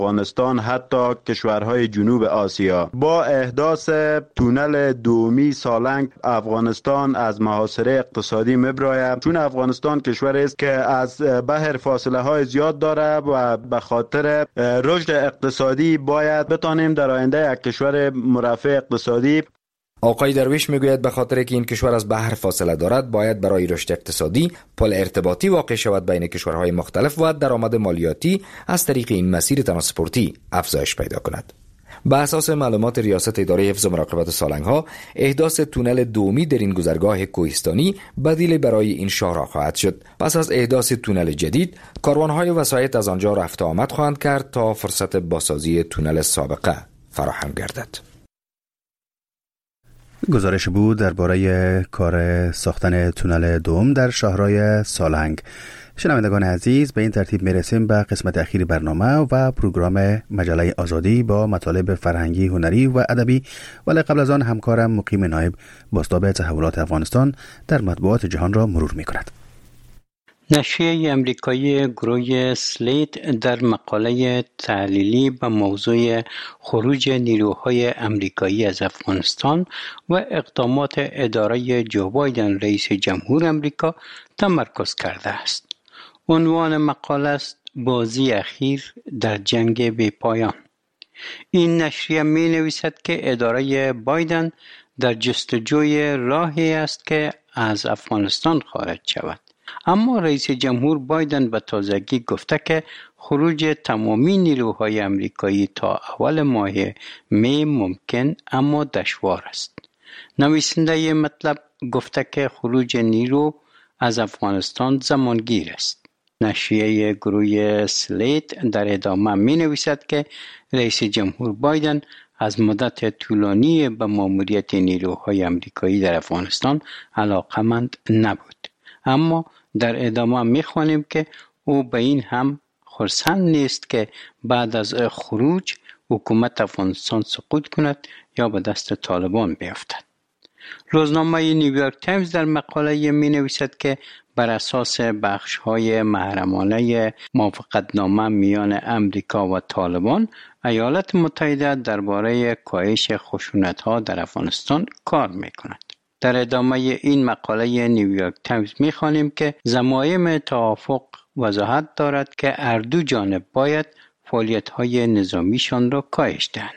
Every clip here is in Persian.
افغانستان حتی کشورهای جنوب آسیا. با احداث تونل دومی سالنگ افغانستان از محاصره اقتصادی میبراید، چون افغانستان کشوری است که از بحر فاصله های زیاد داره و به خاطر رشد اقتصادی باید بتانیم در آینده یک کشور مرفه اقتصادی. آقای درویش میگوید به خاطر که این کشور از بحر فاصله دارد باید برای رشد اقتصادی پل ارتباطی واقع شود بین کشورهای مختلف و درآمد مالیاتی از طریق این مسیر ترانسپورتی افزایش پیدا کند. بر اساس معلومات ریاست اداره حفظ و مراقبت سالنگ‌ها، احداث تونل دومی در این گذرگاه کوهستانی بدیل برای این شاهراه خواهد شد. پس از احداث تونل جدید، کاروان‌های وسایط از آنجا رفت و آمد خواهند کرد تا فرصت بازسازی تونل سابقه فراهم گردد. گزارش بود درباره کار ساختن تونل دوم در شاهراه سالنگ. شنوندگان عزیز، به این ترتیب میرسیم به قسمت اخیر برنامه و پروگرام مجله آزادی با مطالب فرهنگی، هنری و ادبی، ولی قبل از آن همکارم مقیم نایب بازتاب تحولات افغانستان در مطبوعات جهان را مرور می‌کند. نشریه امریکایی گروه سلیت در مقاله تحلیلی به موضوع خروج نیروهای امریکایی از افغانستان و اقدامات اداره جو بایدن رئیس جمهور امریکا تمرکز کرده است. عنوان مقاله است بازی اخیر در جنگ بی پایان. این نشریه می نویسد که اداره بایدن در جستجوی راهی است که از افغانستان خارج شود. اما رئیس جمهور بایدن به تازگی گفته که خروج تمامی نیروهای امریکایی تا اول ماه می ممکن اما دشوار است. نویسنده مطلب گفته که خروج نیرو از افغانستان زمانگیر است. نشریه گروه سلیت در ادامه می نویسد که رئیس جمهور بایدن از مدت طولانی به ماموریت نیروهای امریکایی در افغانستان علاقمند نبود. اما در ادامه می‌خوانیم که او به این هم خرسند نیست که بعد از خروج حکومت افغانستان سقوط کند یا به دست طالبان بیفتد. روزنامه نیویورک تایمز در مقاله می‌نویسد که بر اساس بخش‌های محرمانه موافقتنامه میان امریکا و طالبان، ایالات متحده درباره کاهش خشونت‌ها در افغانستان کار می‌کند. در ادامه این مقاله نیویورک تایمز می‌خوانیم که ضمایم توافق وضاحت دارد که هر دو جانب باید فعالیت‌های نظامیشان را کاهش دهند.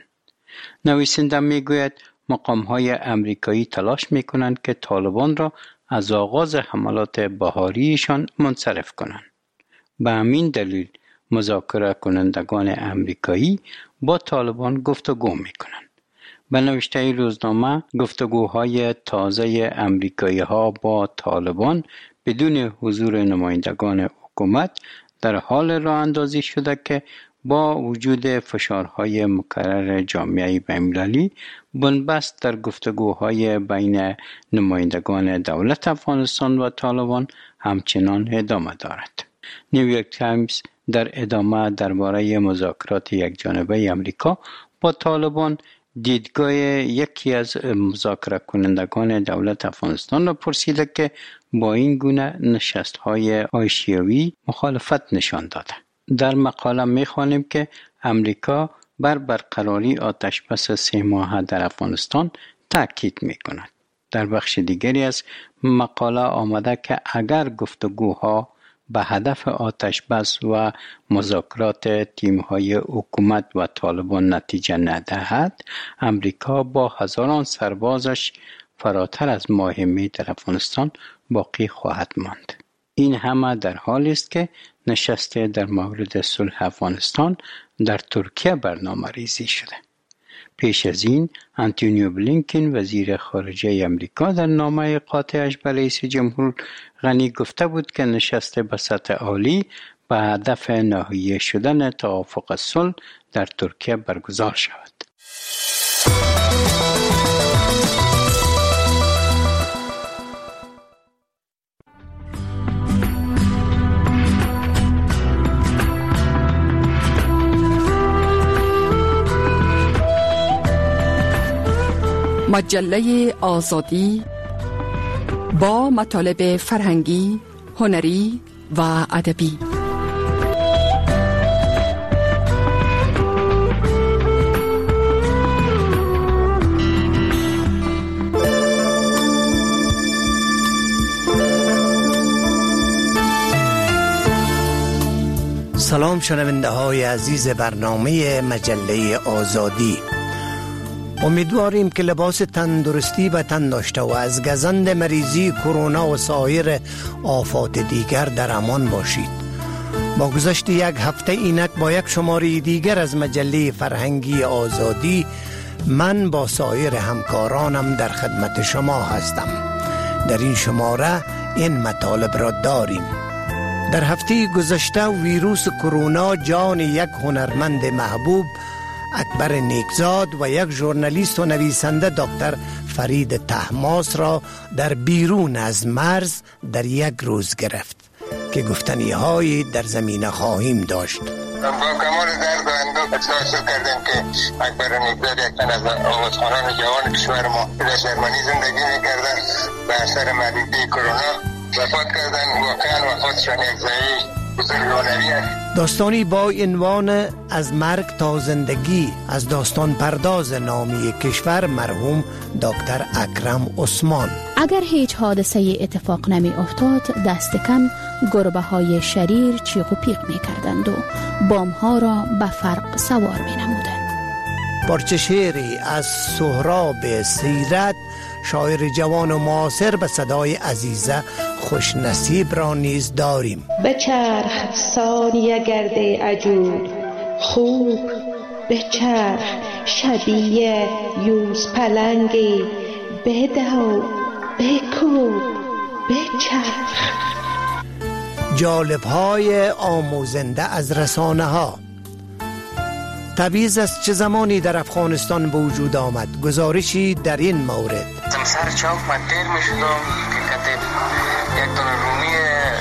نویسنده می‌گوید مقام‌های امریکایی تلاش می‌کنند که طالبان را از آغاز حملات بهاریشان منصرف کنند. به همین دلیل مذاکره کنندگان امریکایی با طالبان گفتگو می‌کنند. به نوشته روزنامه، گفتگوهای تازه امریکایی‌ها با طالبان بدون حضور نمایندگان حکومت در حال راه اندازی شده که با وجود فشارهای مکرر جامعه بین‌المللی، بنبست در گفتگوهای بین نمایندگان دولت افغانستان و طالبان همچنان ادامه دارد. نیویورک تایمز در ادامه درباره مذاکرات یکجانبه امریکا با طالبان دیدگاه یکی از مذاکره کنندگان دولت افغانستان را پرسیده که با این گونه نشست‌های آشیوی مخالفت نشان داده. در مقاله می‌خوانیم که امریکا بر برقراری آتشبس 3 ماهه در افغانستان تاکید می‌کند. در بخش دیگری از مقاله آمده که اگر گفتگوها به هدف آتشبس و مذاکرات تیم‌های حکومت و طالبان نتیجه ندهد، امریکا با هزاران سربازش فراتر از ماه می در افغانستان باقی خواهد ماند. این همه در حالی است که نشست در مورد صلح افغانستان در ترکیه برنامه ریزی شده. پیش از این آنتونیو بلینکن وزیر خارجه امریکا در نامه قاطعش به رئیس جمهور غنی گفته بود که نشست به سطح عالی به هدف نهایی شدن توافق صلح در ترکیه برگزار شود. مجله آزادی با مطالب فرهنگی، هنری و ادبی. سلام شنونده های عزیز برنامه مجله آزادی. امیدواریم که لباس تندرستی به تن داشته و از گزند مریضی کرونا و سایر آفات دیگر در امان باشید. با گذشت یک هفته اینک با یک شماره دیگر از مجله فرهنگی آزادی من با سایر همکارانم در خدمت شما هستم. در این شماره این مطالب را داریم. در هفته گذشته ویروس کرونا جان یک هنرمند محبوب اکبر نیکزاد و یک ژورنالیست و نویسنده دکتر فرید طهماسب را در بیرون از مرز در یک روز گرفت که گفتنی هایی در زمینه خواهیم داشت. با کمال درد و اندوه اطلاع کردیم که اکبر نیکزاد یک تن از آوازخوانان جوان کشور ما در جرمنی زندگی میکردن به اثر مریضی کرونا وفات کردن. واقعا وفاتشان یک ضایعه بزرگواری است. داستانی با عنوان از مرگ تا زندگی از داستان پرداز نامی کشور مرحوم دکتر اکرم عثمان. اگر هیچ حادثه اتفاق نمی افتاد دست کم گربه های شریر چیق و پیق می کردند و بام ها را به فرق سوار می نمودند. پارچه شعری از سهراب سیرت شاعر جوان و معاصر به صدای عزیزه خوش نصیب را نیز داریم. بچرخ ثانیه گرده عجول خوب بچرخ شبیه یوز پلنگی بدو بکو بچرخ. جالب های آموزنده از رسانه ها. تبعیض از چه زمانی در افغانستان به وجود آمد؟ گزارشی در این مورد. سر چاپ من دیر می شدم که کتب یک دونه رومی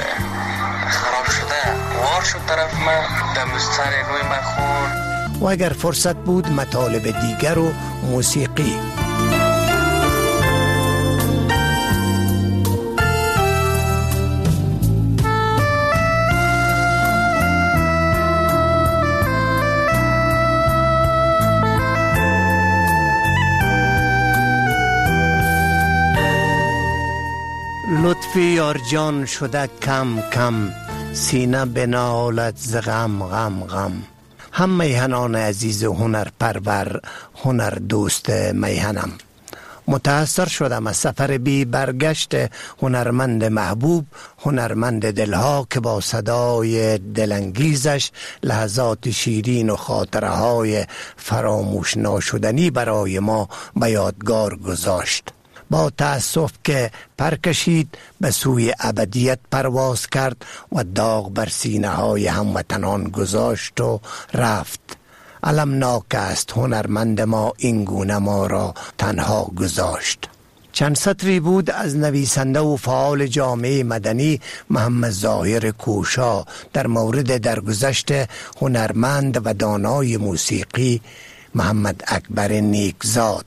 خراب شده وار شد طرف من دم سر روی من خورد. و اگر فرصت بود مطالب دیگر و موسیقی. لطفی یارجان شده کم کم سینه بنالت ز غم غم غم. هم میهنان عزیز هنر پرور هنر دوست میهنم، متاثر شدم از سفر بی برگشت هنرمند محبوب، هنرمند دلها که با صدای دلانگیزش لحظات شیرین و خاطره های فراموش ناشدنی برای ما به یادگار گذاشت. با تأسف که پر کشید به سوی ابدیت پرواز کرد و داغ بر سینه های هموطنان گذاشت و رفت. المناک است هنرمند ما این گونه ما را تنها گذاشت. چند سطری بود از نویسنده و فعال جامعه مدنی محمد ظاهر کوشا در مورد درگذشت هنرمند و دانای موسیقی محمد اکبر نیکزاد.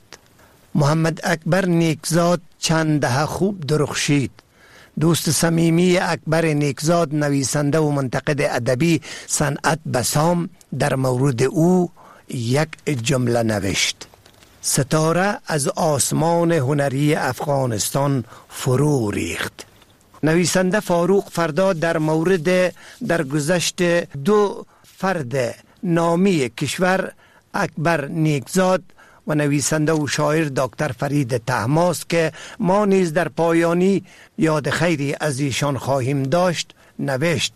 محمد اکبر نیکزاد چند دهه خوب درخشید. دوست صمیمی اکبر نیکزاد نویسنده و منتقد ادبی صنعت بسام در مورد او یک جمله نوشت: ستاره از آسمان هنری افغانستان فرو ریخت. نویسنده فاروق فردا در مورد درگذشت دو فرد نامی کشور اکبر نیکزاد و نویسنده و شاعر دکتر فرید طهماسب که ما نیز در پایانی یاد خیری از ایشان خواهیم داشت نوشت: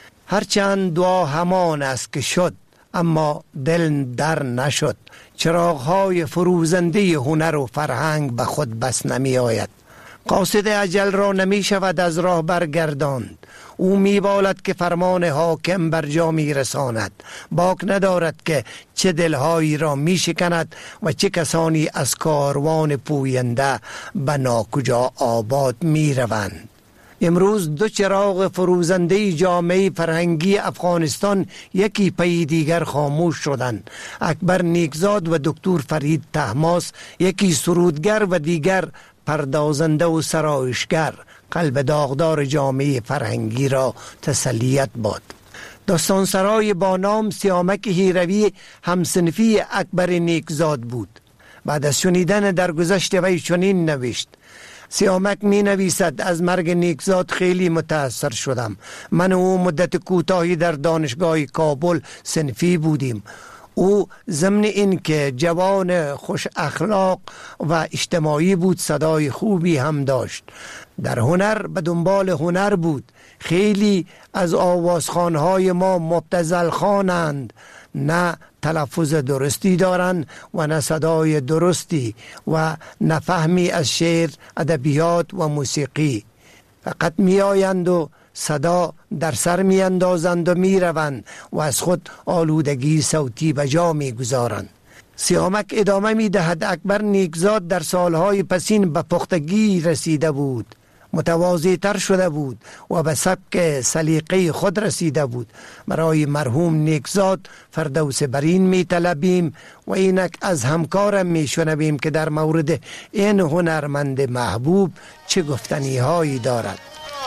هرچند دعا همان است که شد اما دل در نشد. چراغ‌های فروزنده هنر و فرهنگ به خود بس نمی آید. قاصد اجل را نمی شود از راه برگرداند. او می بالد که فرمان حاکم بر جا می رساند. باک ندارد که چه دلهایی را می شکند و چه کسانی از کاروان پوینده به ناکجا آباد می روند. امروز دو چراغ فروزنده جامعه فرهنگی افغانستان یکی پی دیگر خاموش شدند. اکبر نیکزاد و دکتر فرید طهماسب یکی سرودگر و دیگر پردازنده و سرایشگر قلب داغدار جامعه فرهنگی را تسلیت باد. داستان سرای با نام سیامک هیروی همسنفی اکبر نیکزاد بود. بعد از شنیدن درگذشت وی چنین نوشت: سیامک می نویسد از مرگ نیکزاد خیلی متاثر شدم. من و او مدت کوتاهی در دانشگاه کابل صنفی بودیم. او ضمن این که جوان خوش اخلاق و اجتماعی بود صدای خوبی هم داشت. در هنر به دنبال هنر بود. خیلی از آوازخوانهای ما مبتذل خوانند، نه تلفظ درستی دارند و نه صدای درستی و نه فهمی از شعر، ادبیات و موسیقی. فقط می آیند و صدا در سر می اندازند و می روند و از خود آلودگی صوتی به جا می گذارند. سیامک ادامه می دهد اکبر نیکزاد در سالهای پسین به پختگی رسیده بود، متواضع تر شده بود و به سبک سلیقه خود رسیده بود. برای مرحوم نیکزاد فردوس برین می طلبیم و اینک از همکارم می شنویم که در مورد این هنرمند محبوب چه گفتنی هایی دارد.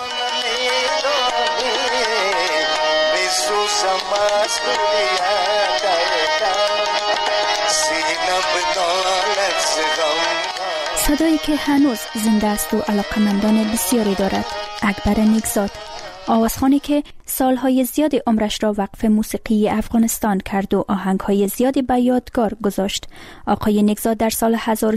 صدایی که هنوز زنده است و علاقمندان بسیاری دارد، اکبر نیکزاد، آوازخوانی که سالهای زیادی عمرش را وقف موسیقی افغانستان کرد و آهنگهای زیادی به یادگار گذاشت. آقای نیکزاد در سال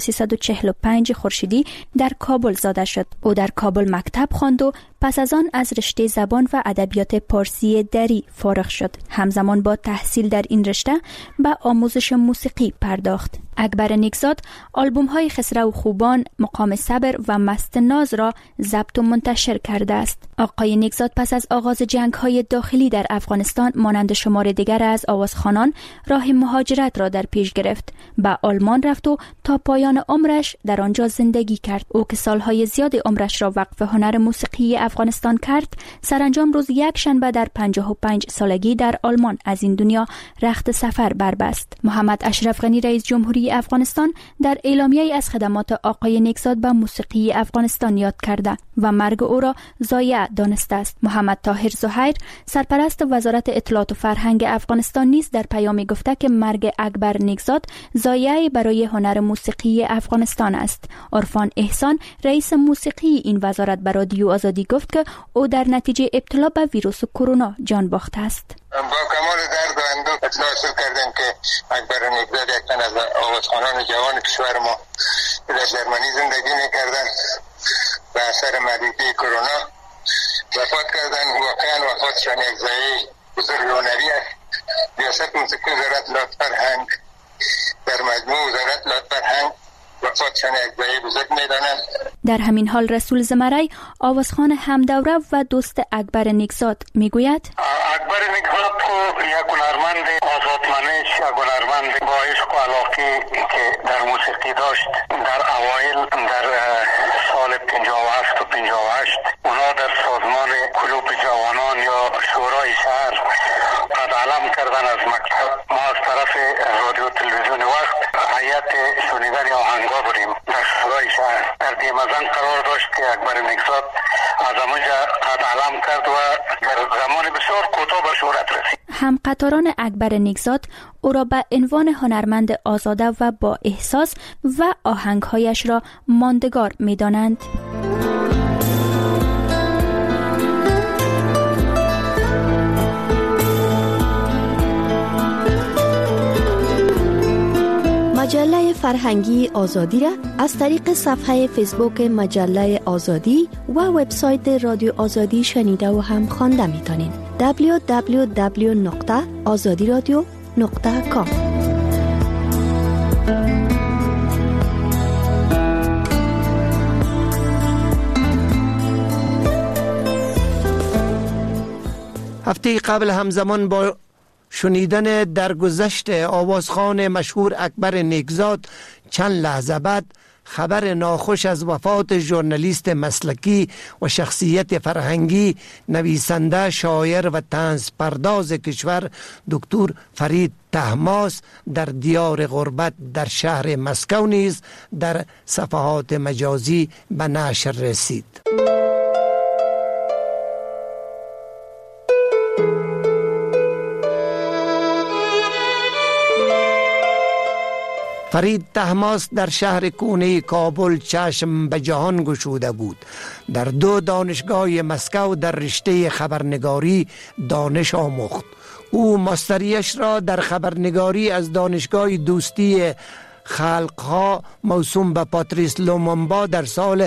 1345 خورشیدی در کابل زاده شد. او در کابل مکتب خواند و پس از آن از رشته زبان و ادبیات پارسی دری فارغ شد. همزمان با تحصیل در این رشته به آموزش موسیقی پرداخت. اکبر نیکزاد آلبوم‌های خسرو و خوبان، مقام صبر و مست ناز را ضبط و منتشر کرده است. آقای نیکزاد پس از آغاز جنگ‌های داخلی در افغانستان مانند شمار دیگر از آوازخوانان راه مهاجرت را در پیش گرفت. به آلمان رفت و تا پایان عمرش در آنجا زندگی کرد. او که سالهای زیادی عمرش را وقف هنر موسیقی افغانستان کرد، سرانجام روز یک شنبه در 55 سالگی در آلمان از این دنیا رخت سفر بربست. محمد اشرف غنی رئیس جمهوری افغانستان در اعلامیه‌ای از خدمات آقای نیکزاد به موسیقی افغانستان یاد کرده و مرگ او را ضایع دانسته است. محمد طاهر زهیر سرپرست وزارت اطلاعات و فرهنگ افغانستان نیز در پیامی گفته که مرگ اکبر نیکزاد ضایعی برای هنر موسیقی افغانستان است. عرفان احسان رئیس موسیقی این وزارت به رادیو آزادی گفت که او در نتیجه ابتلا به ویروس کرونا جان باخته است. با کمال درد و اندوه اطلاع حاصل کردیم که اکبر نیکزاد یک تن از آوازخوانان جوان کشور ما در جرمنی زندگی می‌کردند و اثر مریضی کرونا وفات کردند. واقعا وفاتشان یک ضایعه بزرگ هنری است. ریاست موسیقی وزارت لات فرهنگ در مجموع وزارت لات فرهنگ وفاتشان یک ضایعه بزرگ می‌دانند. در همین حال رسول زمرای آوازخوان همدوره و دوست اکبر نیکزاد میگوید اکبر نیکزاد یک هنرمند آزادمنش، یک هنرمند با عشق و علاقه که در موسیقی داشت. در اوایل در سال 57 و 58 اونا در سازمان کلوب جوانان یا شورای شهر قد علم کردن از مکتب. ما از طرف رادیو تلویزیون وقت هیئت شنیدن آهنگا بریم در شورای شهر. در دیمزن قرار داشت که اکبر نیکزاد از همونجا قد علم کرد و در زمان بسیار کوتاه به شهرت رسید. همقطاران اکبر نیکزاد او را به عنوان هنرمند آزاده و با احساس و آهنگهایش را ماندگار می‌دانند. مجله فرهنگی آزادی را از طریق صفحه فیسبوک مجله آزادی و وبسایت رادیو آزادی شنیده و هم خوانده می‌تونین. www.azadiradio.com. هفته قبل همزمان با شنیدن درگذشت آوازخوان مشهور اکبر نیکزاد چند لحظه بعد خبر ناخوش از وفات ژورنالیست مسلکی و شخصیت فرهنگی، نویسنده، شاعر و طنز پرداز کشور دکتر فرید طهماسب در دیار غربت در شهر مسکو نیز در صفحات مجازی به نشر رسید. فرید طهماسب در شهر کونه کابل چشم به جهان گشوده بود. در 2 دانشگاه مسکو در رشته خبرنگاری دانش آموخت. او ماستریش را در خبرنگاری از دانشگاه دوستی خلقها موسوم به پاتریس لومونبا در سال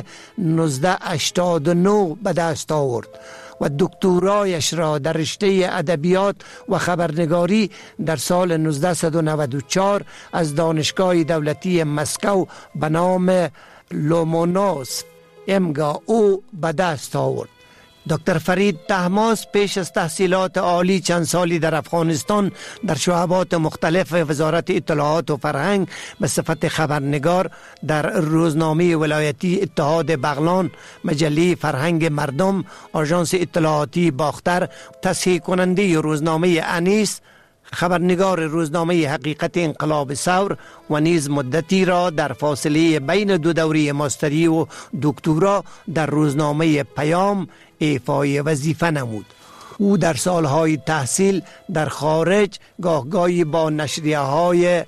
1989 به دست آورد و دکترایش را در رشته ادبیات و خبرنگاری در سال 1994 از دانشگاه دولتی مسکو به نام لومونوسوف MGU به دست آورد. دکتر فرید طهماسب پیش از تحصیلات عالی چند سالی در افغانستان در شعبات مختلف وزارت اطلاعات و فرهنگ به صفت خبرنگار در روزنامه ولایتی اتحاد بغلان، مجله فرهنگ مردم، آژانس اطلاعاتی باختر، تصحیح کننده روزنامه انیس، خبرنگار روزنامه حقیقت انقلاب ثور و نیز مدتی را در فاصله بین 2 دوره ماستری و دکترا در روزنامه پیام ایفای وظیفه نمود. او در سالهای تحصیل در خارج گاهگاهی با نشریه های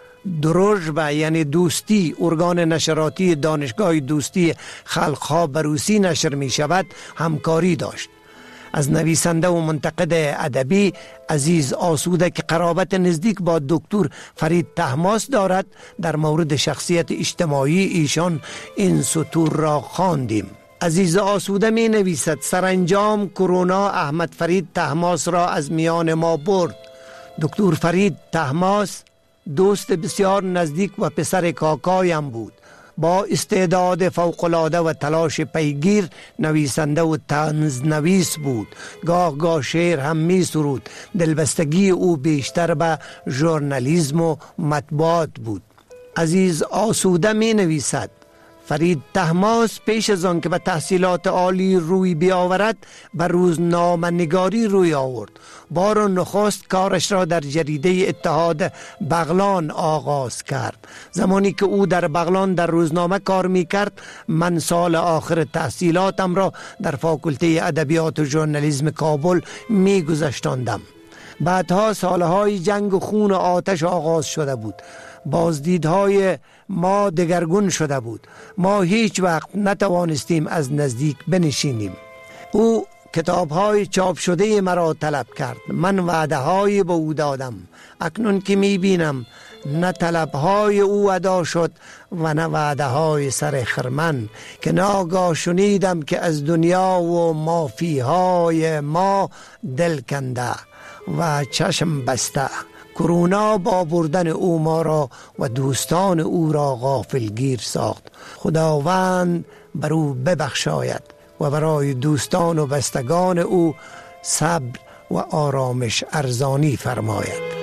دروژبه یعنی دوستی، ارگان نشراتی دانشگاه دوستی خلقها به روسی نشر می شود، همکاری داشت. از نویسنده و منتقد ادبی عزیز آسوده که قرابت نزدیک با دکتر فرید طهماسب دارد در مورد شخصیت اجتماعی ایشان این سطور را خواندیم. عزیز آسوده می نویسد سرانجام کرونا احمد فرید طهماسب را از میان ما برد. دکتر فرید طهماسب دوست بسیار نزدیک و پسر کاکایم بود. با استعداد فوق‌العاده و تلاش پیگیر نویسنده و طنز نویس بود. گاه شعر هم می سرود. دلبستگی او بیشتر به ژورنالیسم و مطبوعات بود. عزیز آسوده می نویسد فرید طهماسب پیش از آن که به تحصیلات عالی روی بیاورد به روزنامه نگاری روی آورد. بار نخست کارش را در جریده اتحاد بغلان آغاز کرد. زمانی که او در بغلان در روزنامه کار می کرد، من سال آخر تحصیلاتم را در فاکولته ادبیات و ژورنالیسم کابل می گذشتاندم. بعدها سالهای جنگ و خون و آتش آغاز شده بود. بازدیدهای ما دگرگون شده بود. ما هیچ وقت نتوانستیم از نزدیک بنشینیم. او کتابهای چاپ شده مرا طلب کرد. من وعده‌های به او دادم. اکنون که می‌بینم نه طلب‌های او ادا شد و نه وعده‌های سر خرمن، که ناگاه شنیدم که از دنیا و مافیهای ما دل کنده و چشم بسته. کرونا با بردن او ما را و دوستان او را غافلگیر ساخت. خداوند بر او ببخشاید و برای دوستان و بستگان او صبر و آرامش ارزانی فرماید.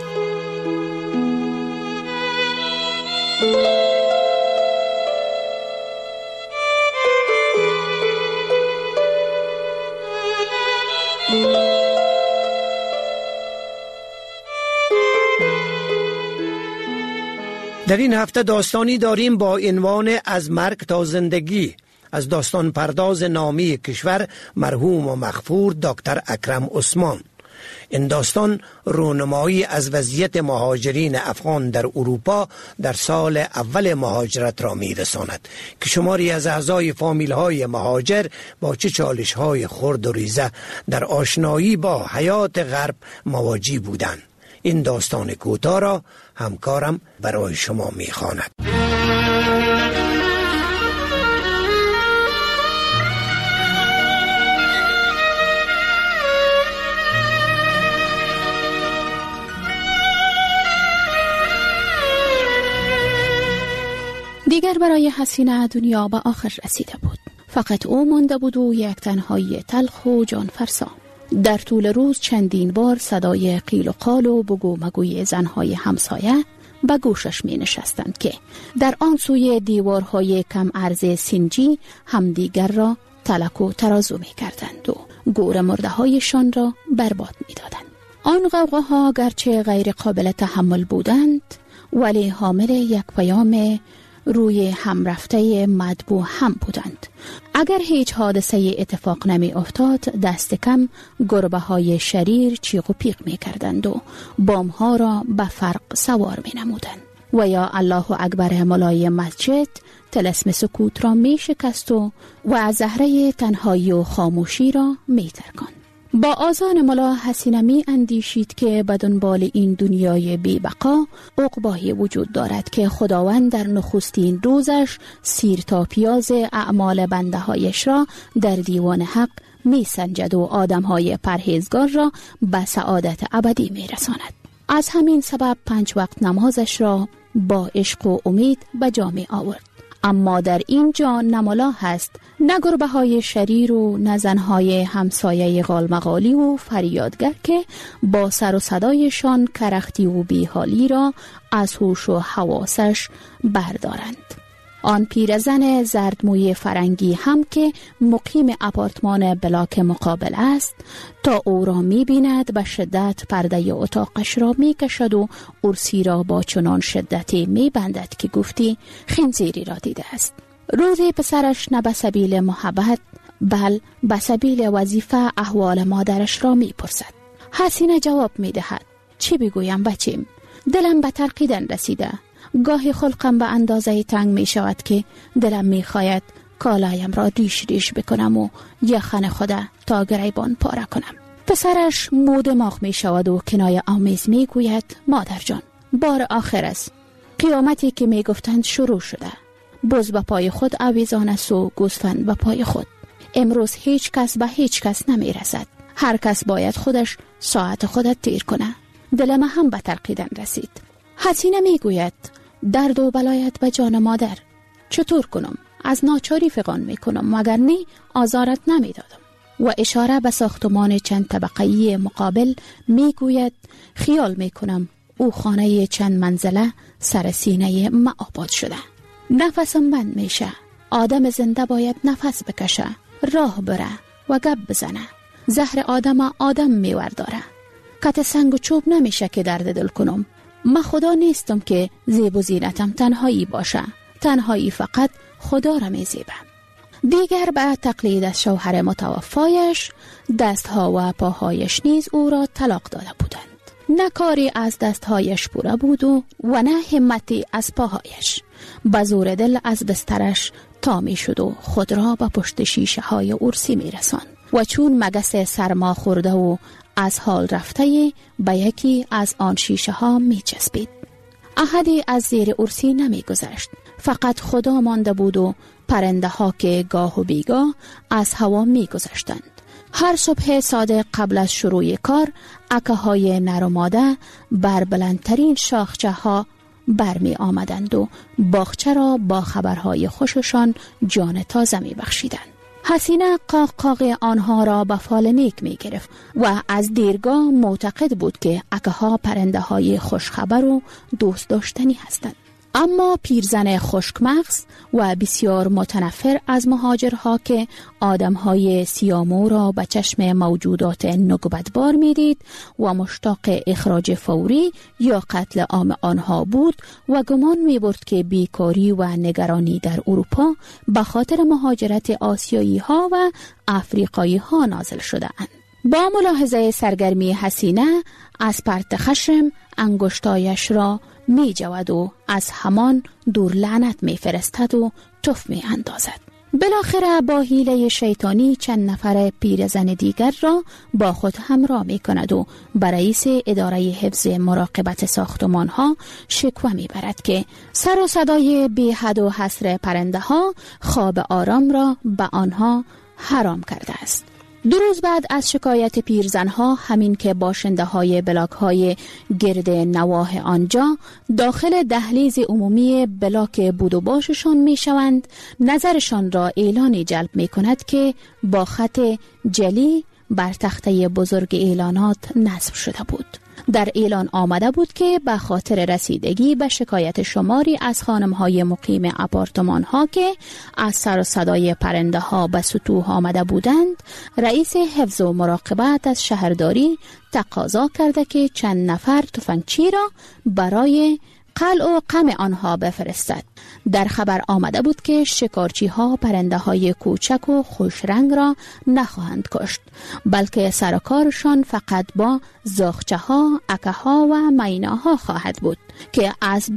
در این هفته داستانی داریم با عنوان از مرگ تا زندگی از داستان پرداز نامی کشور مرحوم و مغفور دکتر اکرم عثمان. این داستان رونمایی از وضعیت مهاجرین افغان در اروپا در سال اول مهاجرت را می‌رساند که شماری از اعضای فامیل‌های مهاجر با چه چالش‌های خرد و ریزه در آشنایی با حیات غرب مواجه بودند. این داستان کوتاه را همکارم برای شما می‌خواند. دیگر برای حسینه دنیا به آخر رسیده بود. فقط او مانده بود و یک تنهایی تلخ و جان فرسا. در طول روز چندین بار صدای قیل و قال و بگو مگوی زنهای همسایه به گوشش می نشستند که در آن سوی دیوارهای کم عرض سنجی همدیگر را تلک و ترازو می کردند و گور مرده هایشان را برباد می دادند. آن غوغاها گرچه غیر قابل تحمل بودند ولی حامل یک پیام روی هم رفته مطبوع هم بودند. اگر هیچ حادثه اتفاق نمی افتاد دست کم گربه های شریر چیق و پیق می کردند و بام ها را به فرق سوار می نمودند. و یا الله اکبر ملای مسجد طلسم سکوت را می شکست و از زهره تنهایی و خاموشی را می ترکاند. با آذان ملا حسینه می اندیشید که به دنبال این دنیای بی بقا عقبایی وجود دارد که خداوند در نخستین روزش سیر تا پیاز اعمال بنده هایش را در دیوان حق می سنجد و آدم های پرهیزگار را به سعادت ابدی می رساند. از همین سبب 5 وقت نمازش را با عشق و امید به جا می آورد. اما در این جا نه ملا هست، نه گربه های شریر و نه زنهای همسایه غالمغالی و فریادگر که با سر و صدایشان کرختی و بیحالی را از هوش و حواسش بردارند. آن پیرزن زردموی فرنگی هم که مقیم اپارتمان بلاک مقابل است تا او را می بیند به شدت پرده اتاقش را می کشد و ارسی را با چنان شدتی می بندد که گفتی خنزیری را دیده است. روزی پسرش نه به سبیل محبت بل به سبیل وظیفه احوال مادرش را می پرسد. حسینه جواب می دهد چی بگویم بچیم؟ دلم به ترقیدن رسیده. گاهی خلقم به اندازه تنگ می شود که دلم می خواهد کالایم را ریش بکنم و یخن خدا تا گریبان پاره کنم. پسرش مودماغ می شود و کنایه آمیز می گوید مادر جان بار آخر است. قیامتی که می گفتند شروع شده. بز به پای خود آویزان است و گوسفند به پای خود. امروز هیچ کس به هیچ کس نمی رسد. هر کس باید خودش ساعت خودت تیر کنه. دلم هم به ترقیدن رسید. حسینه می گوید درد و بلایت به جان مادر چطور کنم؟ از ناچاری فغان می کنم مگر نی آزارت نمی دادم. و اشاره به ساختمان چند طبقه‌ای مقابل می گوید خیال می کنم او خانه چند منزله سر سینه ما آباد شده. نفسم بند میشه. آدم زنده باید نفس بکشه، راه بره و گپ بزنه. زهر آدم میور داره. کت سنگ و چوب نمیشه که درد دل کنم. من خدا نیستم که زیب و زینتم تنهایی باشه. تنهایی فقط خدا را میزیبه. دیگر به تقلید از شوهر متوفایش دستها و پاهایش نیز او را طلاق داده بودند. نه کاری از دستهایش پوره بود و نه همتی از پاهایش. به زور دل از بسترش تا می شد و خود را به پشت شیشه های ارسی می رسان و چون مگس سرما خورده و از حال رفته به یکی از آن شیشه ها می چسبید. احدی از زیر ارسی نمی گذشت. فقط خدا مانده بود و پرنده ها که گاه و بیگاه از هوا می گذشتند. هر صبح صادق قبل از شروع کار اکه های نر و ماده بر بلندترین شاخچه ها برمی آمدند و باغچه را با خبرهای خوششان جان تازه می بخشیدند. حسینه قاق آنها را به فال نیک می گرفت و از دیرگاه معتقد بود که اکه ها پرنده های خوشخبر و دوست داشتنی هستند. اما پیرزن خشکمغز و بسیار متنفر از مهاجرها که آدمهای سیامو را به چشم موجودات نکبتبار میدید و مشتاق اخراج فوری یا قتل عام آنها بود و گمان می‌برد که بیکاری و نگرانی در اروپا به خاطر مهاجرت آسیایی ها و افریقایی ها نازل شده اند. با ملاحظه سرگرمی حسینه از پرت خشم انگشتایش را می جود و از همان دور لعنت می فرستد و تف می اندازد. بالاخره با حیله شیطانی چند نفر پیرزن دیگر را با خود همراه می کند و بر رئیس اداره حفظ مراقبت ساختمان ها شکوه می برد که سر و صدای بی حد و حصر پرنده ها خواب آرام را به آنها حرام کرده است. 2 روز بعد از شکایت پیرزنها همین که باشنده های بلاک های گرد نواه آنجا داخل دهلیز عمومی بلاک بود و باششان می شوند، نظرشان را اعلانی جلب می کند که با خط جلی بر تخته بزرگ اعلانات نصب شده بود. در اعلان آمده بود که به خاطر رسیدگی به شکایت شماری از خانم‌های مقیم آپارتمان‌ها که از سر و صدای پرنده ها به سطوح آمده بودند، رئیس حفظ و مراقبت از شهرداری تقاضا کرده که چند نفر تفنگچی را برای قلع و قمع آنها بفرستد. در خبر آمده بود که شکارچی ها پرنده های کوچک و خوش رنگ را نخواهند کشت، بلکه سرکارشان فقط با زاغچه ها، اکه ها و مینا ها خواهد بود که از بام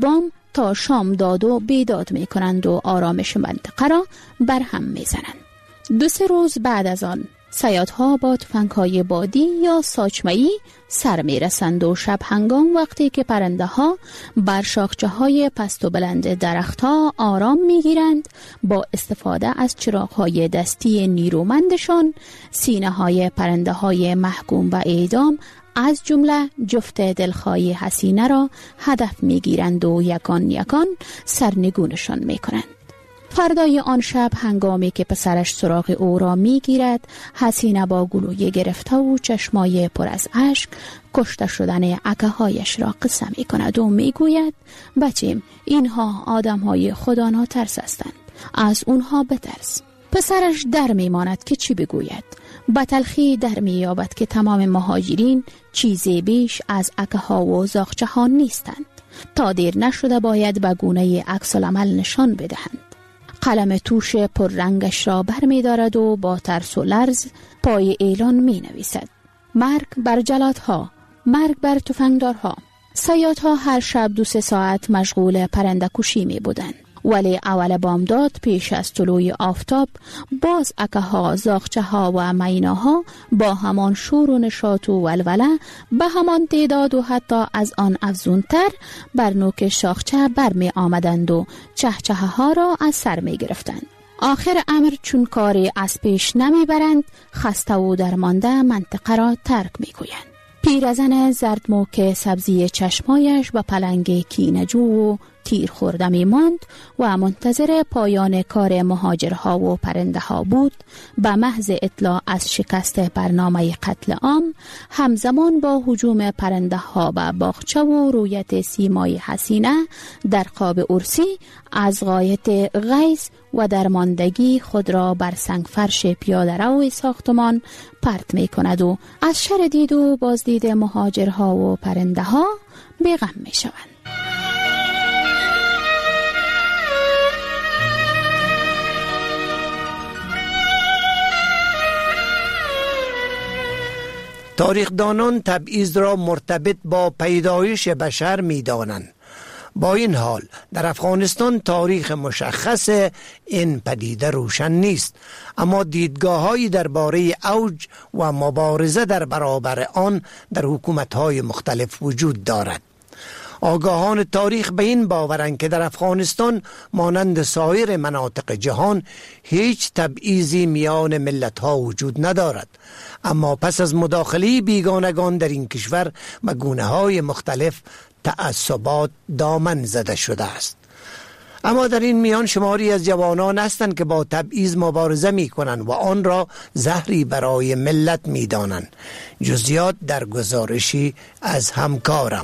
تا شام داد و بیداد می کنند و آرامش منطقه را برهم می زنند. 2-3 روز بعد از آن صیادها با تفنگ‌های بادی یا ساچمه‌ای سر می‌رسند و شب هنگام وقتی که پرنده ها بر شاخچه‌های پست و بلند درخت‌ها آرام می‌گیرند، با استفاده از چراغ‌های دستی نیرومندشان سینه‌های پرنده‌های محکوم به اعدام از جمله جفت دلخواهی حسینه را هدف می‌گیرند و یکان یکان سرنگونشان می‌کنند. فردای آن شب هنگامی که پسرش سراغ او را میگیرد، حسینه با گلویه گرفته و چشمای پر از اشک کشته شدن اکه‌هایش را قصه می کند و میگوید بچیم، اینها آدم‌های خدا ناترس هستند، از اونها بترس. پسرش در میماند که چی بگوید. با تلخی در مییابد که تمام مهاجرین چیزی بیش از اکه‌ها و زاغچه‌ها نیستند. تا دیر نشده باید به گونه عکس العمل نشان بدهند. قلم توش پررنگش را بر می دارد و با ترس و لرز پای اعلان می نویسد: مرگ بر جلادها، مرگ بر تفنگدارها. صیادها هر شب 2-3 ساعت مشغول پرنده کشی می بودند. ولی اول بامداد پیش از طلوع آفتاب باز اکه‌ها، زاغچه‌ها و میناها با همان شور و نشاط و ولوله به همان تعداد و حتی از آن افزونتر بر نوک شاخچه برمی آمدند و چهچه‌ها را از سر می گرفتند. آخر امر چون کاری از پیش نمی برند، خسته و درمانده منطقه را ترک می گویند. پیرزن زردموک سبزی چشمایش به پلنگ کینه‌جو و تیر خورده می ماند و منتظر پایان کار مهاجرها و پرنده ها بود. به محض اطلاع از شکست برنامه قتل عام، همزمان با هجوم پرنده ها به باغچه و رویت سیمای حسینه در خواب عرسی، از غایت غیظ و درماندگی خود را بر سنگ فرش پیاده روی ساختمان پرت می کند و از شر دید و بازدید مهاجرها و پرنده ها بیغم می شوند. تاریخدانان تبعیض را مرتبط با پیدایش بشر می دانند. با این حال در افغانستان تاریخ مشخص این پدیده روشن نیست، اما دیدگاه‌هایی درباره اوج و مبارزه در برابر آن در حکومت‌های مختلف وجود دارد. آگاهان تاریخ به این باورند که در افغانستان مانند سایر مناطق جهان هیچ تبعیضی میان ملت‌ها وجود ندارد، اما پس از مداخله بیگانگان در این کشور به گونه‌های مختلف تعصبات دامن زده شده است. اما در این میان شماری از جوانان هستند که با تبعیض مبارزه می کنند و آن را زهری برای ملت می دانند. جزئیات در گزارشی از همکارم.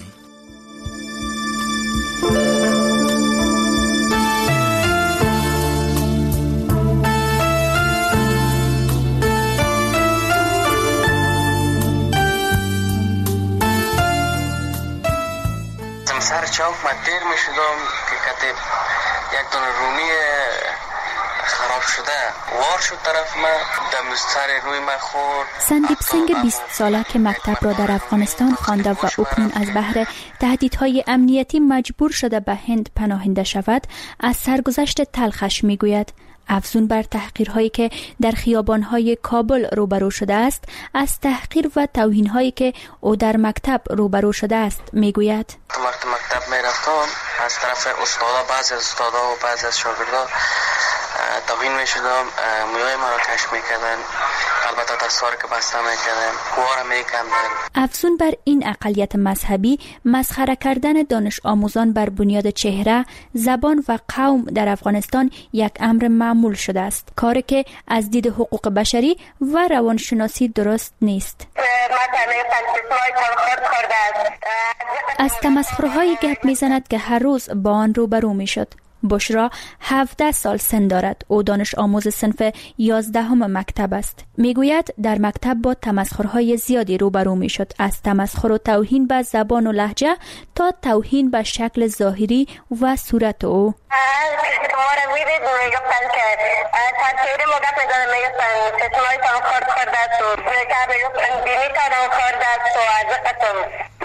سر چوک من دیر می شدم که کتب یک دونه رومی خراب شده وار شد طرف من، دم سر روی من خورد. سندیپ سنگ 20 ساله که مکتب را در افغانستان خوانده و اکنون از بهر تهدیدهای امنیتی مجبور شده به هند پناهنده شود، از سرگذشت تلخش می گوید. افزون بر تحقیرهایی که در خیابانهای کابل روبرو شده است، از تحقیر و توهینهایی که او در مکتب روبرو شده است میگوید. وقتی مکتب میرفتم از طرف استادا، بعضی از استادا و بعضی از شاگردا توهین میشدم، مویای ما را کش میکردن، البته دستار که بسته میکردن، کوار میکندن. افزون بر این اقلیت مذهبی، مسخره کردن دانش آموزان بر بنیاد چهره، زبان و قوم در افغانستان یک امر معمول شده است، کاری که از دید حقوق بشری و روانشناسی درست نیست. از تمسخرهای گپ میزند که هر روز با آن روبرو میشد. بشرا 17 سال سن دارد. او دانش آموز صنف 11 مکتب است. میگوید در مکتب با تمسخرهای زیادی روبرو میشد، از تمسخر و توهین به زبان و لهجه تا توهین به شکل ظاهری و صورت او.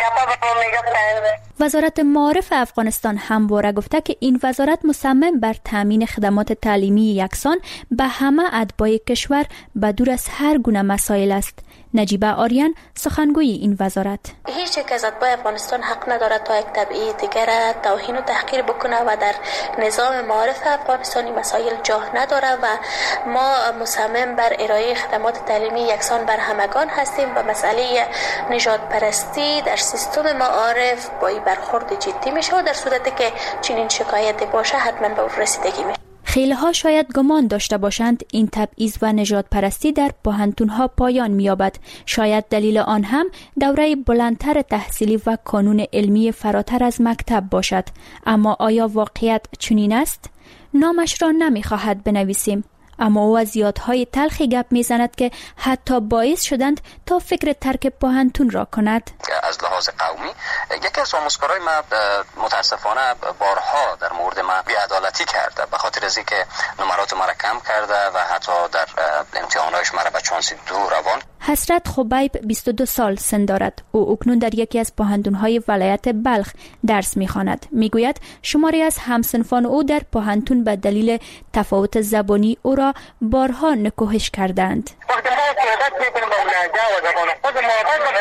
وزارت معارف افغانستان همواره گفته که این وزارت مصمم بر تامین خدمات تعلیمی یکسان به همه اتباع کشور به دور از هر گونه مسائل است. نجیبه آریان سخنگوی این وزارت: هیچ یک از اتباع افغانستان حق ندارد تا یک تبعیض دیگر توهین و تحقیر بکنه و در نظام معارف افغانستانی مسائل جا نداره و ما مصمم بر ارائه خدمات تعلیمی یکسان بر همگان هستیم و مسئله نژاد پرستی در سیستم معارف با این برخورد جدی میشه و در صورتی که چنین شکایتی باشه حتما به اون رسیدگی میشه. خیلی ها شاید گمان داشته باشند این تبعیض و نژاد پرستی در پوهنتون‌ها پایان می‌یابد. شاید دلیل آن هم دوره بلندتر تحصیلی و کانون علمی فراتر از مکتب باشد. اما آیا واقعیت چنین است؟ نامش را نمی‌خواهد بنویسیم، اما او از یادهای تلخی گپ میزند که حتی باعث شدند تا فکر ترک پوهنتون را کند. از لحاظ قومی یکی از آموزگارای ما متاسفانه بارها در مورد ما بی‌عدالتی کرده، به خاطر از اینکه نمرات ما را کم کرده و حتی در امتحاناتش ما را به چانس 2 روان. حسرت خبیب 22 سال سن دارد. او اکنون در یکی از پوهنتون‌های ولایت بلخ درس می‌خواند. میگوید شماری از همسنفان او در پوهنتون به دلیل تفاوت زبانی او را بارها نکوهش کردند. وقتی ما صحبت می‌کنیم با لهجه و زبان خود ما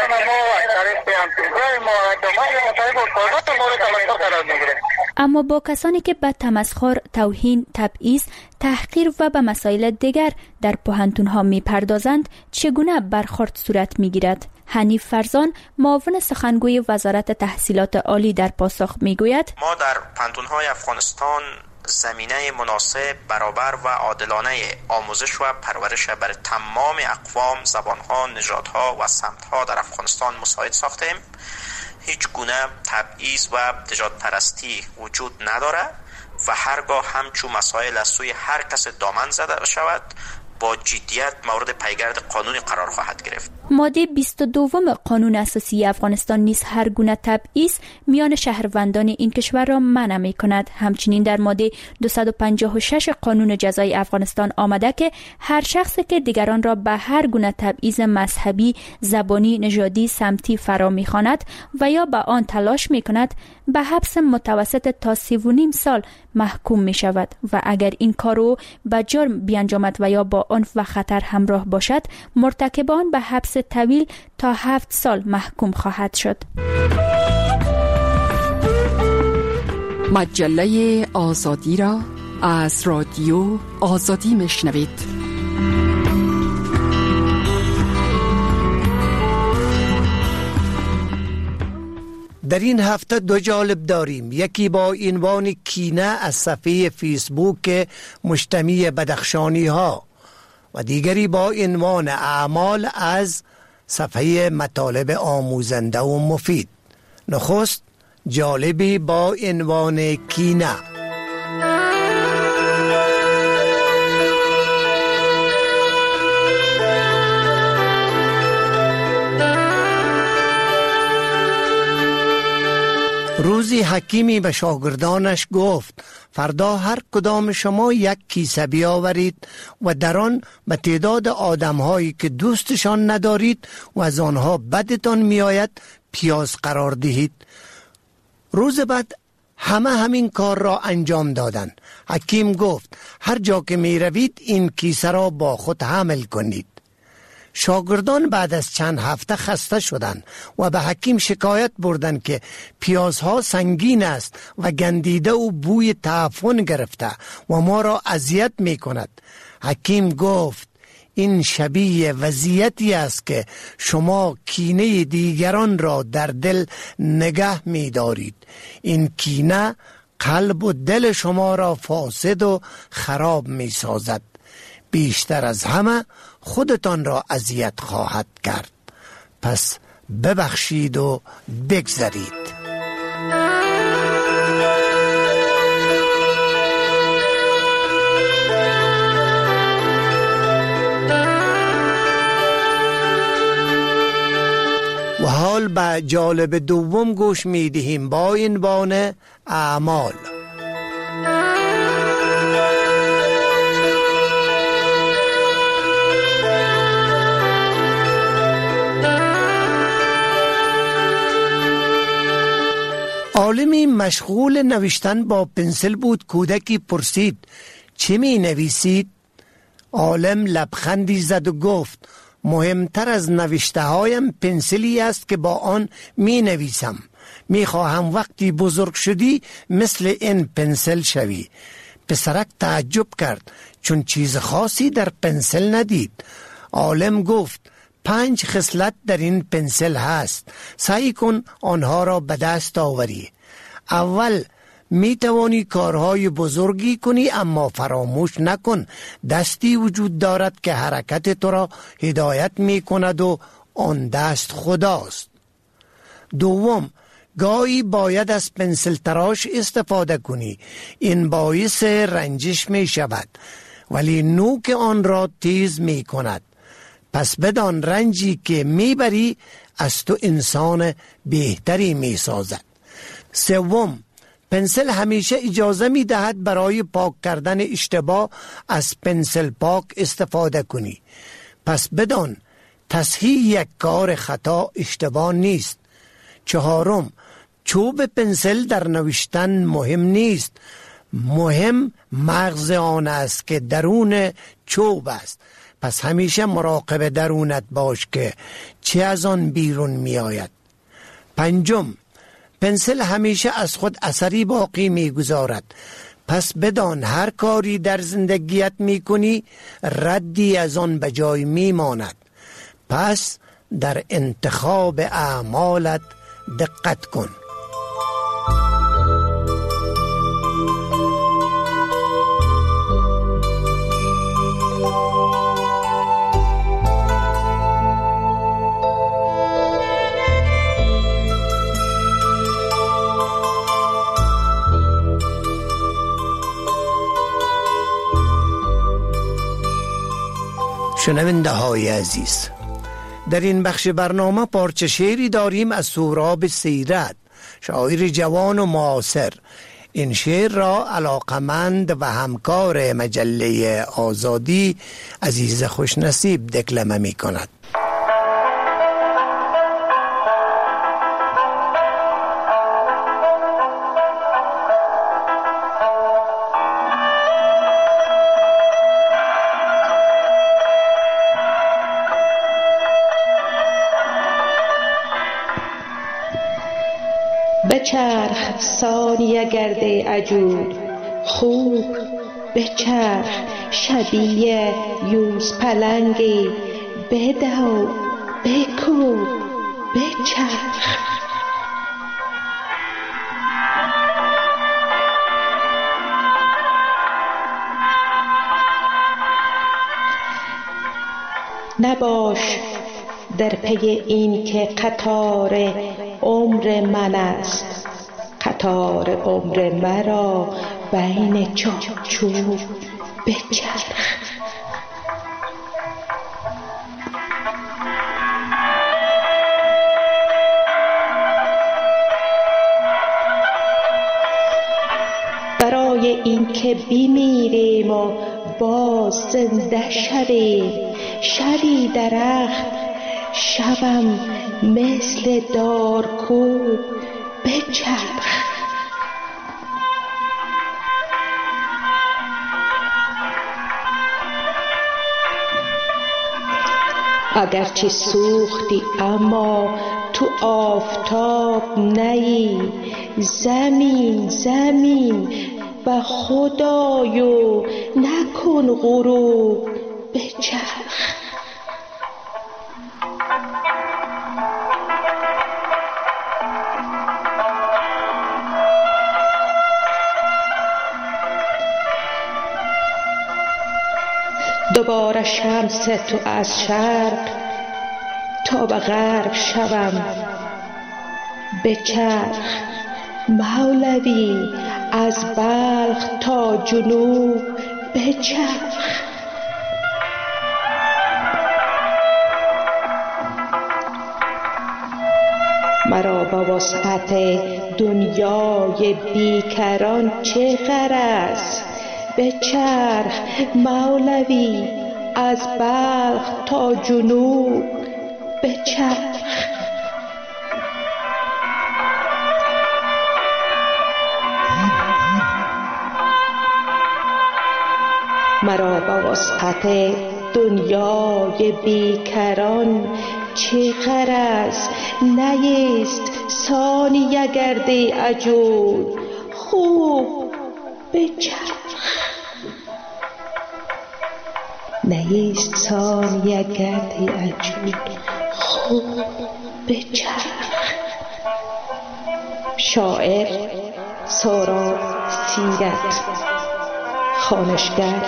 اما با کسانی که به تمسخر، توهین، تبعیض، تحقیر و به مسائل دیگر در پوهنتون‌ها می‌پردازند چگونه برخورد صورت می‌گیرد؟ حنیف فرزان، معاون سخنگوی وزارت تحصیلات عالی در پاسخ میگوید: ما در پوهنتون‌های افغانستان زمینه مناسب، برابر و عادلانه آموزش و پرورش برای تمام اقوام، زبانها، نژادها و سمتها در افغانستان مساعد ساختیم. هیچ گونه تبعیض و نژاد پرستی وجود نداره و هرگاه همچون مسائل از سوی هر کس دامن زده شود با جدیت مورد پیگرد قانونی قرار خواهد گرفت. ماده 22 قانون اساسی افغانستان نیز هر گونه تبعیض میان شهروندان این کشور را منع می‌کند. همچنین در ماده 256 قانون جزایی افغانستان آمده که هر شخصی که دیگران را به هر گونه تبعیض مذهبی، زبانی، نژادی، سمتی فرا می‌خواند و یا به آن تلاش می‌کند به حبس متوسط تا 3.5 سال محکوم می‌شود و اگر این کارو به جرم بیانجامد و یا با عنف و خطر همراه باشد، مرتکب آن به حبس طویل تا 7 سال محکوم خواهد شد. مجله آزادی را از رادیو آزادی میشنوید. در این هفته 2 جالب داریم. یکی با عنوان کینه از صفحه فیسبوک مجتمع بدخشانی ها و دیگری با عنوان اعمال از صفحه مطالب آموزنده و مفید. نخست جالبی با عنوان کینه. روزی حکیمی به شاگردانش گفت فردا هر کدام شما یک کیسه بیاورید و در آن به تعداد آدم‌هایی که دوستشان ندارید و از آنها بدتان میآید پیاز قرار دهید. روز بعد همین کار را انجام دادند. حکیم گفت هر جا که می روید این کیسه را با خود حمل کنید. شاگردان بعد از چند هفته خسته شدند و به حکیم شکایت بردند که پیازها سنگین است و گندیده و بوی تعفن گرفته و ما را اذیت می کند. حکیم گفت این شبیه وضعیتی است که شما کینه دیگران را در دل نگه می دارید. این کینه قلب و دل شما را فاسد و خراب می سازد. بیشتر از همه خودتان را اذیت خواهد کرد. پس ببخشید و بگذرید. و حال به جالب دوم گوش می دهیم با عنوان اعمال. عالمی مشغول نوشتن با پنسل بود. کودکی پرسید چه می نویسید؟ عالم لبخندی زد و گفت مهمتر از نوشته هایم پنسلی است که با آن می نویسم. می خواهم وقتی بزرگ شدی مثل این پنسل شوی. پسرک تعجب کرد چون چیز خاصی در پنسل ندید. عالم گفت 5 خصلت در این پنسل هست. سعی کن آنها را به دست آوری. اول می توانی کارهای بزرگی کنی، اما فراموش نکن دستی وجود دارد که حرکت تو را هدایت می کند و آن دست خداست. دوم، گاهی باید از پنسل تراش استفاده کنی. این باعث رنجش می شود ولی نوک آن را تیز می کند. پس بدان رنجی که می بری از تو انسان بهتری می سازد. سوم، پنسل همیشه اجازه می دهد برای پاک کردن اشتباه از پنسل پاک استفاده کنی. پس بدان تصحیح یک کار خطا اشتباه نیست. چهارم، چوب پنسل در نوشتن مهم نیست. مهم مغز آن است که درون چوب است. پس همیشه مراقب درونت باش که چه از آن بیرون می آید. پنجم، پنسل همیشه از خود اثری باقی می گذارد. پس بدان هر کاری در زندگیت می کنی ردی از آن به جای می ماند. پس در انتخاب اعمالت دقت کن. شنونده های عزیز، در این بخش برنامه پارچه شعری داریم از سهراب سیرت، شاعر جوان و معاصر. این شعر را علاقمند و همکار مجله آزادی عزیز خوشنصیب دکلمه می کند. بچرخ ثانیه گرده عجول، خوب بچرخ شبیه یوز پلنگی، بده و بکوب بچرخ. نباش در پی این که قطار عمر من است، قطار عمر مرا بین چوب بچرخ. برای این که بمیریم و باز زنده شویم، شبی درخت شبم مثل دارکوب بچرخ. اگرچه سوختی اما تو آفتاب نی، زمین زمین و خدایو نکن غروب بچرخ. دوباره شمس تو از شرق تا به غرب شوم بچرخ. مولوی از بلخ تا جنوب بچرخ. مرا با وسعت دنیای بیکران چه غرض؟ بچرخ مولوی از بلخ تا جنوب بچرخ. مرا به وسعت دنیای بیکران چه غرض؟ نیست ثانیه گرد عجول خوب بچرخ. نیست ثانیه گرد عجول خوب بچرخ. شاعر سهراب سیرت، خوانشگر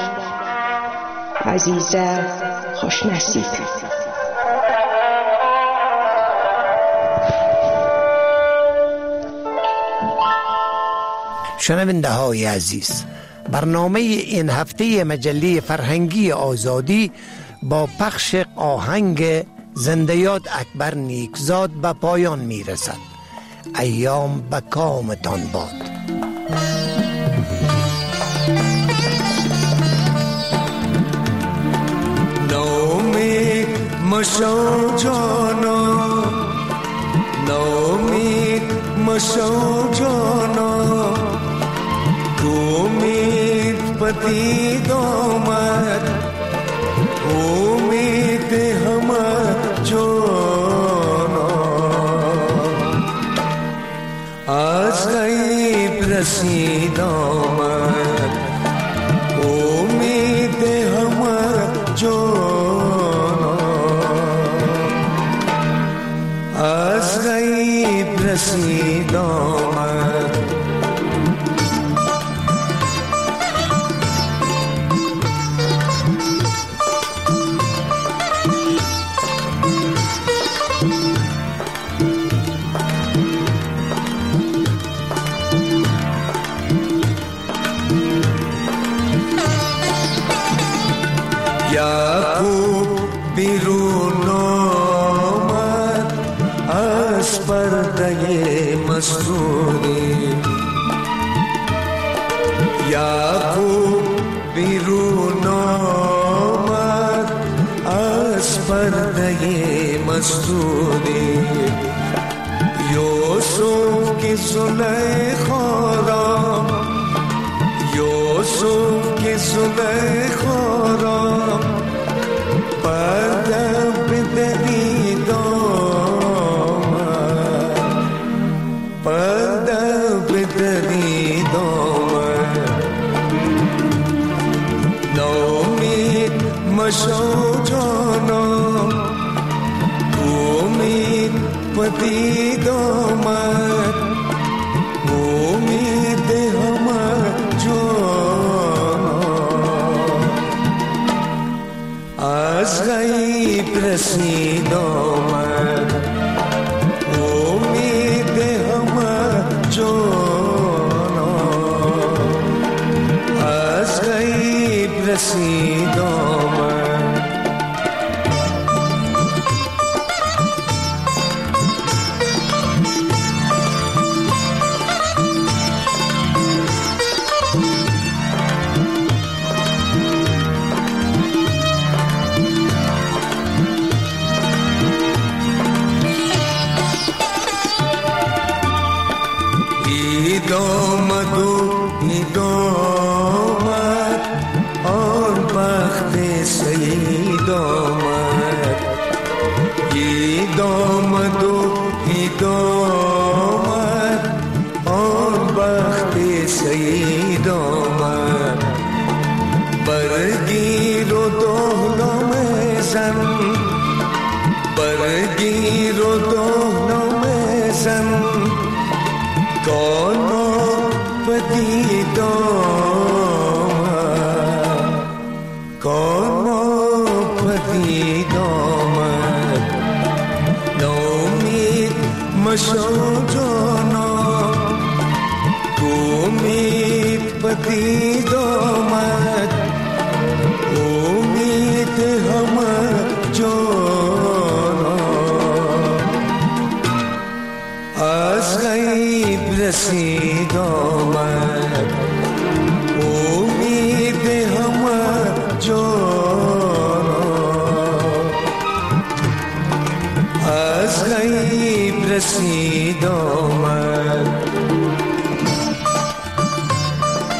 عزیزه خوشنصیب. شنونده های عزیز، برنامه این هفته مجله فرهنگی آزادی با پخش آهنگ زنده‌یاد اکبر نیکزاد به پایان می رسد. ایام به کامتان باد. نومید مشو جانا، نومید مشو جانا، امید پدید آمد، امید همه جانا، از غیب رسید آمد، امید همه جانا، از غیب رسید آمد. یعقوب بیرون آمد از پرده مستوری، یعقوب بیرون آمد از پرده مستوری، یوسف کی زلیخا را، یوسف کی زلیخا را پرده بدرید آمد، پرده بدرید آمد. نومید مشو جانا، امید پدید آمد، امید همه جانا، از غیب رسید آمد، امید همه جانا، از غیب رسید آمد. آمد و عید آمد، آن بخت سعید آمد، عید آمد و عید آمد، آن بخت سعید آمد. برگیر و دهلم زن، برگیر و دهلم زن، کانا پدید آمد، کانا پدید آمد. نومید مشو جانا، امید پدید آمد، امید همه جانا، از غیب رسید آمد.